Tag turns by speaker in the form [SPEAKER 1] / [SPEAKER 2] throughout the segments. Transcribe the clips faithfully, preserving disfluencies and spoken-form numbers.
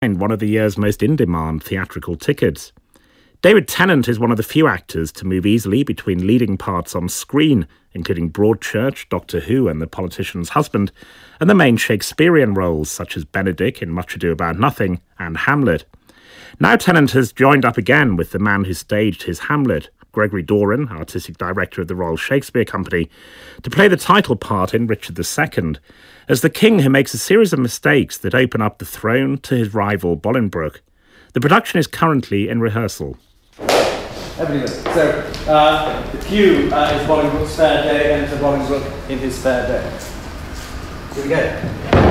[SPEAKER 1] one of the year's most in-demand theatrical tickets. David Tennant is one of the few actors to move easily between leading parts on screen, including Broadchurch, Doctor Who and The Politician's Husband, and the main Shakespearean roles such as Benedick in Much Ado About Nothing and Hamlet. Now Tennant has joined up again with the man who staged his Hamlet, Gregory Doran, artistic director of the Royal Shakespeare Company, to play the title part in Richard the Second, as the king who makes a series of mistakes that open up the throne to his rival Bolingbroke. The production is currently in rehearsal.
[SPEAKER 2] Everybody listen. So, uh, the cue uh, is Bolingbroke's fair day, enter Bolingbroke in his fair day.
[SPEAKER 3] Here we go.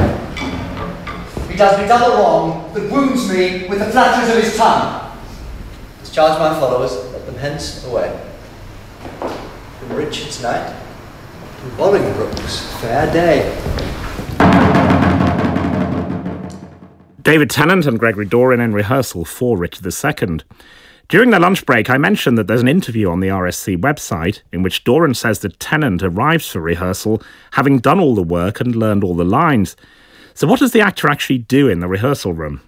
[SPEAKER 3] He does me double wrong that wounds me with the flatteries of his tongue. Discharge my followers, let them hence away. From Richard's night to Bolingbroke's fair day.
[SPEAKER 1] David Tennant and Gregory Doran in rehearsal for Richard the Second. During the lunch break, I mentioned that there's an interview on the R S C website in which Doran says that Tennant arrives for rehearsal having done all the work and learned all the lines. So what does the actor actually do in the rehearsal room?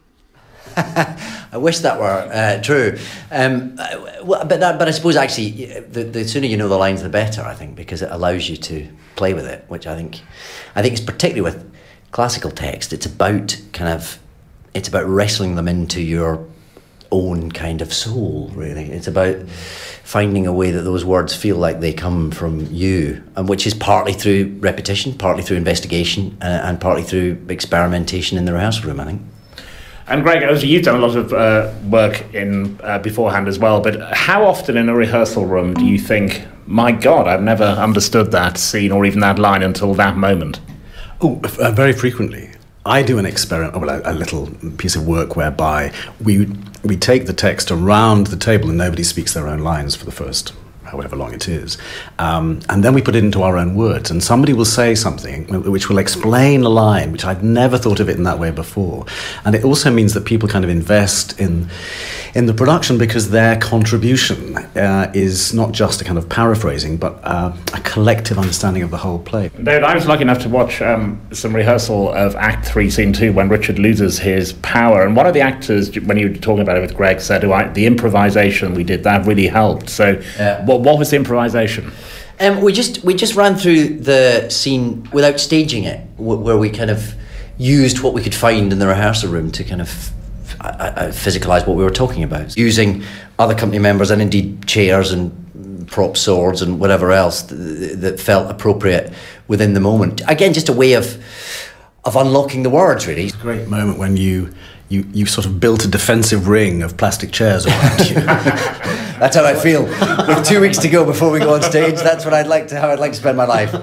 [SPEAKER 4] I wish that were uh, true. Um, well, but that, but I suppose actually the, the sooner you know the lines the better, I think, because it allows you to play with it, which I think I think is particularly with classical text. It's about kind of it's about wrestling them into your own kind of soul, really. It's about finding a way that those words feel like they come from you, and which is partly through repetition, partly through investigation, uh, and partly through experimentation in the rehearsal room, I think.
[SPEAKER 1] And Greg, as you've done a lot of uh, work in uh, beforehand as well, but how often in a rehearsal room do you think, my God, I've never understood that scene or even that line until that moment?
[SPEAKER 5] Oh, uh, very frequently. I do an experiment, well, a, a little piece of work whereby we we take the text around the table and nobody speaks their own lines for the first however long it is, um, and then we put it into our own words, and somebody will say something which will explain a line, which I'd never thought of it in that way before. And it also means that people kind of invest in in the production because their contribution uh, is not just a kind of paraphrasing, but uh, a collective understanding of the whole play.
[SPEAKER 1] David, I was lucky enough to watch um, some rehearsal of Act Three, Scene Two, when Richard loses his power, and one of the actors, when you were talking about it with Greg, said, oh, I, the improvisation we did, that really helped. So yeah. what, what was the improvisation?
[SPEAKER 4] Um, we just we just ran through the scene without staging it, where we kind of used what we could find in the rehearsal room to kind of I, I physicalise what we were talking about, using other company members and indeed chairs and prop swords and whatever else th- that felt appropriate within the moment. Again, just a way of of unlocking the words, really.
[SPEAKER 5] It's a great moment when you you you sort of built a defensive ring of plastic chairs around you.
[SPEAKER 4] That's how I feel. With two weeks to go before we go on stage, that's what I'd like to how I'd like to spend my life.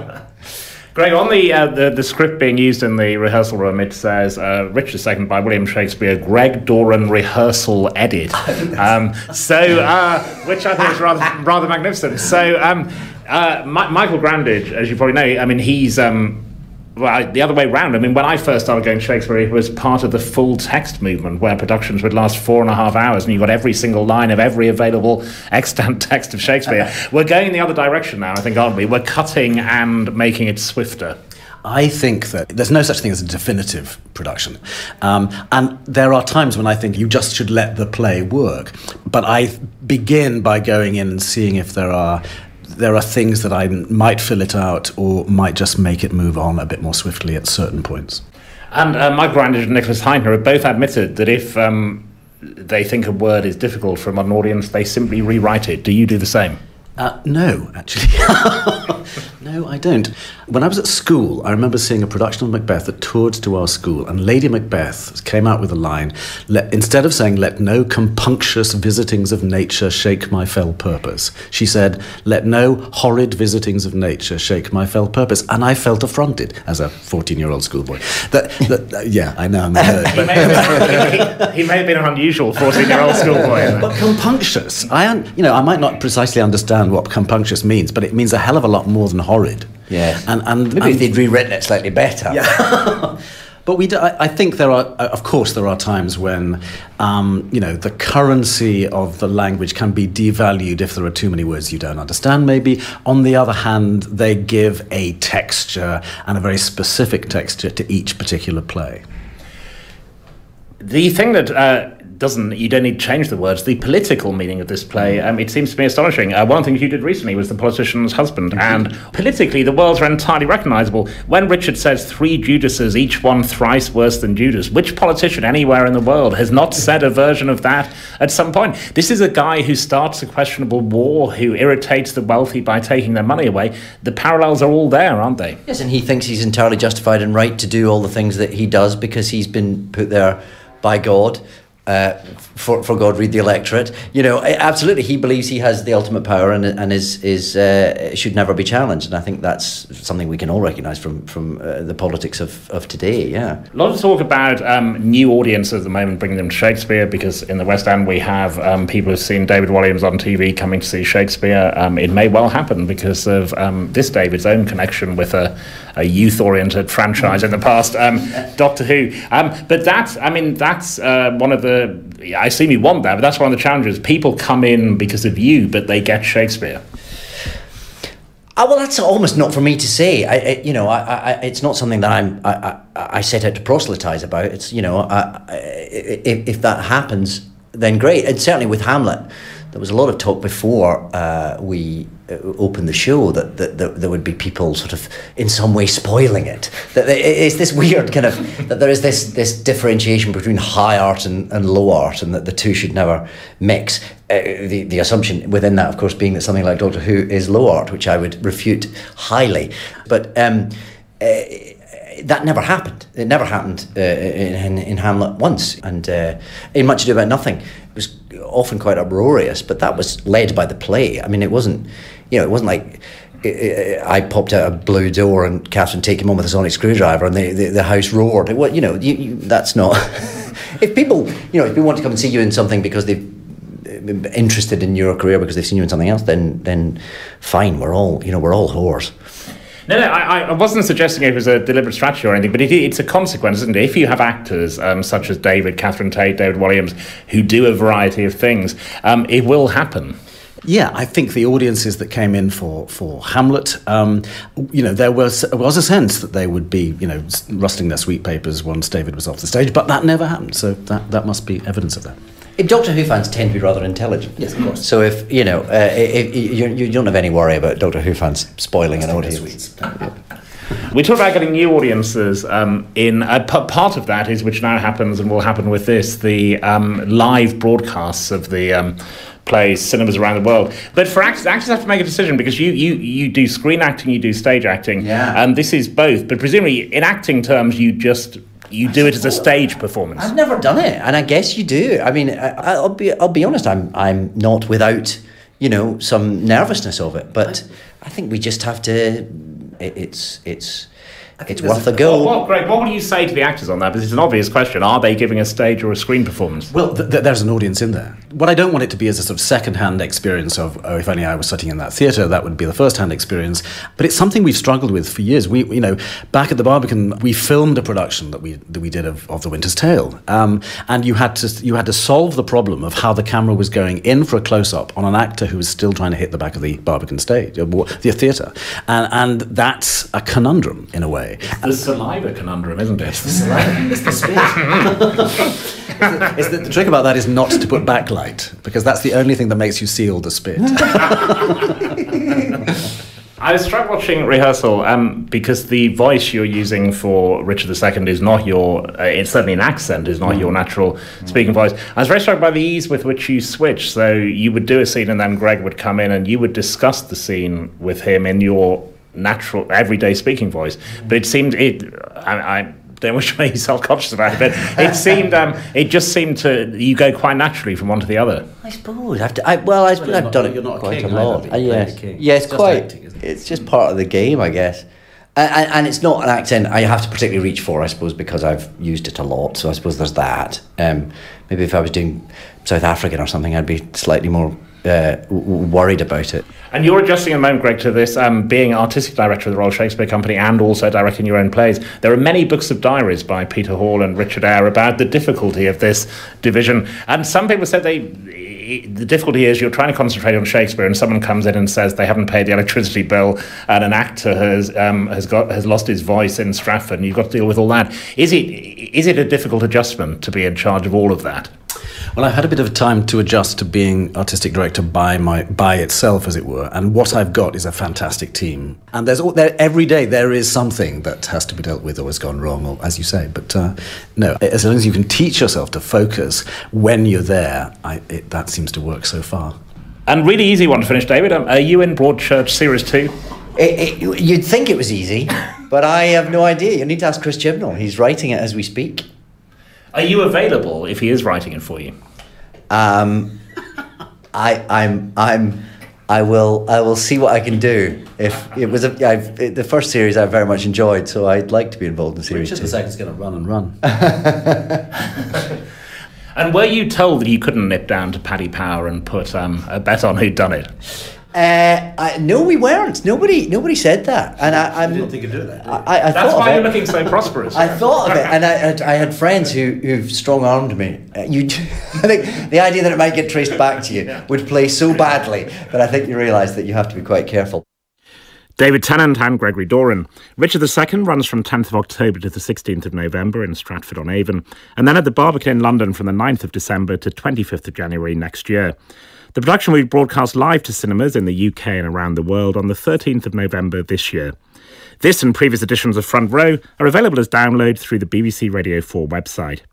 [SPEAKER 1] Greg, on the, uh, the the script being used in the rehearsal room, it says uh, Richard the Second by William Shakespeare, Greg Doran rehearsal edit. Um, so, uh, which I think is rather rather magnificent. So, um, uh, Ma- Michael Grandage, as you probably know, I mean, he's um, well, the other way round. I mean, when I first started going to Shakespeare, it was part of the full text movement, where productions would last four and a half hours, and you got every single line of every available extant text of Shakespeare. We're going the other direction now, I think, aren't we? We're cutting and making it swifter.
[SPEAKER 5] I think that there's no such thing as a definitive production. Um, and there are times when I think you just should let the play work. But I begin by going in and seeing if there are there are things that I might fill it out or might just make it move on a bit more swiftly at certain points.
[SPEAKER 1] And uh, Mike Grandage and Nicholas Heidner have both admitted that if um, they think a word is difficult for a modern audience, they simply rewrite it. Do you do the same?
[SPEAKER 5] Uh, no, actually. No, I don't. When I was at school, I remember seeing a production of Macbeth that toured to our school, and Lady Macbeth came out with a line, let, instead of saying, let no compunctious visitings of nature shake my fell purpose, she said, let no horrid visitings of nature shake my fell purpose. And I felt affronted as a fourteen-year-old schoolboy. That, that, uh, yeah, I know I'm a nerd.
[SPEAKER 1] But he, may have been, he, he may have been an unusual fourteen-year-old schoolboy.
[SPEAKER 5] But compunctious, I, un, you know, I might not precisely understand what compunctious means, but it means a hell of a lot more than horrid.
[SPEAKER 4] Yeah,
[SPEAKER 5] and and
[SPEAKER 4] maybe
[SPEAKER 5] and,
[SPEAKER 4] if they'd rewritten it slightly better.
[SPEAKER 5] Yeah. But we, do, I, I think there are, of course, there are times when, um, you know, the currency of the language can be devalued if there are too many words you don't understand, maybe. On the other hand, they give a texture and a very specific texture to each particular play.
[SPEAKER 1] The thing that uh, doesn't, you don't need to change the words, the political meaning of this play, um, it seems to me astonishing. Uh, one of the things you did recently was The Politician's Husband, and politically the worlds are entirely recognisable. When Richard says three Judases, each one thrice worse than Judas, which politician anywhere in the world has not said a version of that at some point? This is a guy who starts a questionable war, who irritates the wealthy by taking their money away. The parallels are all there, aren't they?
[SPEAKER 4] Yes, and he thinks he's entirely justified and right to do all the things that he does because he's been put there by God. Uh, for for God, read the electorate. You know, absolutely, he believes he has the ultimate power and and is is uh, should never be challenged. And I think that's something we can all recognise from from uh, the politics of, of today. Yeah,
[SPEAKER 1] a lot of talk about um, new audiences at the moment, bringing them to Shakespeare, because in the West End we have um, people who've seen David Walliams on T V coming to see Shakespeare. Um, it may well happen because of um, this David's own connection with a, a youth-oriented franchise in the past, um, Doctor Who. Um, but that, I mean, that's uh, one of the I assume you want that, but that's one of the challenges. People come in because of you, but they get Shakespeare.
[SPEAKER 4] Uh, well, that's almost not for me to say. I, I, you know, I, I, it's not something that I'm. I, I, I set out to proselytise about. It's, you know, I, I, if, if that happens, then great. And certainly with Hamlet, there was a lot of talk before uh, we opened the show that, that, that there would be people sort of in some way spoiling it. That it's this weird kind of that there is this this differentiation between high art and, and low art, and that the two should never mix. Uh, the the assumption within that, of course, being that something like Doctor Who is low art, which I would refute highly. But um, uh, that never happened. It never happened uh, in, in Hamlet once, and uh, in Much Ado About Nothing, it was often quite uproarious, but that was led by the play. I mean, it wasn't, you know, it wasn't like I popped out a blue door and Catherine Tate came on with a sonic screwdriver and the, the, the house roared. It was, you know, you, you, that's not. If people, you know, if people want to come and see you in something because they've been interested in your career because they've seen you in something else, then then fine. We're all, you know, we're all whores.
[SPEAKER 1] No, no, I, I wasn't suggesting it was a deliberate strategy or anything, but it, it's a consequence, isn't it? If you have actors um, such as David, Catherine Tate, David Walliams, who do a variety of things, um, it will happen.
[SPEAKER 5] Yeah, I think the audiences that came in for, for Hamlet, um, you know, there was was a sense that they would be, you know, rustling their sweet papers once David was off the stage, but that never happened, so that, that must be evidence of that.
[SPEAKER 4] Doctor Who fans tend to be rather intelligent.
[SPEAKER 5] Yes, of course.
[SPEAKER 4] So if, you know, uh, if, if you, you don't have any worry about Doctor Who fans spoiling an audience.
[SPEAKER 1] We talked about getting new audiences um, in. Uh, p- part of that is, which now happens and will happen with this, the um, live broadcasts of the um, plays, cinemas around the world. But for actors, actors have to make a decision because you you, you do screen acting, you do stage acting.
[SPEAKER 4] Yeah.
[SPEAKER 1] And this is both. But presumably, in acting terms, you just... You do it as a stage performance.
[SPEAKER 4] I've never done it, and I guess you do. I mean, I, I'll be I'll be honest. I'm I'm not without, you know, some nervousness of it, but I think we just have to. It, it's it's it's worth a go.
[SPEAKER 1] Well, well, Greg, what will you say to the actors on that? Because it's an obvious question. Are they giving a stage or a screen performance?
[SPEAKER 5] Well, th- th- there's an audience in there. What I don't want it to be is a sort of second-hand experience of, oh, if only I was sitting in that theatre, that would be the first-hand experience. But it's something we've struggled with for years. We, you know, back at the Barbican, we filmed a production that we that we did of, of The Winter's Tale, um, and you had to you had to solve the problem of how the camera was going in for a close-up on an actor who was still trying to hit the back of the Barbican stage, the theatre, and and that's a conundrum in a way.
[SPEAKER 1] The saliva conundrum, isn't it?
[SPEAKER 5] It's the saliva. It's the spit. it's the, the trick about that is not to put backlight, because that's the only thing that makes you seal the spit.
[SPEAKER 1] I was struck watching rehearsal um, because the voice you're using for Richard the Second is not your, uh, it's certainly an accent, is not mm. your natural mm. speaking voice. I was very struck by the ease with which you switch. So you would do a scene and then Greg would come in and you would discuss the scene with him in your natural, everyday speaking voice. But it seemed, it, I, I don't wish to make you self-conscious about it, but it seemed, um, it just seemed to, you go quite naturally from one to the other.
[SPEAKER 4] I suppose. I've d- I, well, I suppose well, I've
[SPEAKER 5] not,
[SPEAKER 4] done it
[SPEAKER 5] you're not
[SPEAKER 4] quite
[SPEAKER 5] a, king,
[SPEAKER 4] a lot.
[SPEAKER 5] either,
[SPEAKER 4] Uh, yes, yeah, it's, it's quite, acting, it? It's just part of the game, I guess. And, and, and it's not an accent I have to particularly reach for, I suppose, because I've used it a lot, so I suppose there's that. Um, maybe if I was doing South African or something, I'd be slightly more uh, w- worried about it.
[SPEAKER 1] And you're adjusting a moment, Greg, to this, um, being artistic director of the Royal Shakespeare Company and also directing your own plays. There are many books of diaries by Peter Hall and Richard Eyre about the difficulty of this division. And some people said they, it, the difficulty is you're trying to concentrate on Shakespeare, and someone comes in and says they haven't paid the electricity bill, and an actor has um, has got has lost his voice in Stratford, and you've got to deal with all that. Is it is it a difficult adjustment to be in charge of all of that?
[SPEAKER 5] Well, I've had a bit of time to adjust to being artistic director by my by itself, as it were. And what I've got is a fantastic team. And there's all, there, every day there is something that has to be dealt with or has gone wrong, or as you say. But uh, no, as long as you can teach yourself to focus when you're there, I, it, that seems to work so far.
[SPEAKER 1] And really easy one to finish, David. Um, are you in Broadchurch Series two?
[SPEAKER 4] It, it, you'd think it was easy, but I have no idea. You need to ask Chris Chibnall. He's writing it as we speak.
[SPEAKER 1] Are you available if he is writing it for you?
[SPEAKER 4] Um, I, I'm, I'm, I will, I will see what I can do. If it was a, I've, it, the first series I very much enjoyed, so I'd like to be involved in series
[SPEAKER 5] Richard
[SPEAKER 4] two.
[SPEAKER 5] the second's going to run and run.
[SPEAKER 1] And were you told that you couldn't nip down to Paddy Power and put um, a bet on who'd done it?
[SPEAKER 4] Uh, I, no, we weren't. Nobody, nobody said that, and I, I'm,
[SPEAKER 5] I didn't think you'd do that.
[SPEAKER 4] I, I, I
[SPEAKER 1] That's
[SPEAKER 4] thought
[SPEAKER 1] why
[SPEAKER 4] of
[SPEAKER 1] you're
[SPEAKER 4] it.
[SPEAKER 1] looking so prosperous.
[SPEAKER 4] I thought of it, and I, I, I had friends who, who've strong-armed me. Uh, you, I think the idea that it might get traced back to you
[SPEAKER 1] Yeah.
[SPEAKER 4] would play so badly that I think you realise that you have to be quite careful.
[SPEAKER 1] David Tennant and Gregory Doran. Richard the Second runs from tenth of October to the sixteenth of November in Stratford-on-Avon, and then at the Barbican in London from the ninth of December to twenty-fifth of January next year. The production will be broadcast live to cinemas in the U K and around the world on the thirteenth of November this year. This and previous editions of Front Row are available as download through the B B C Radio four website.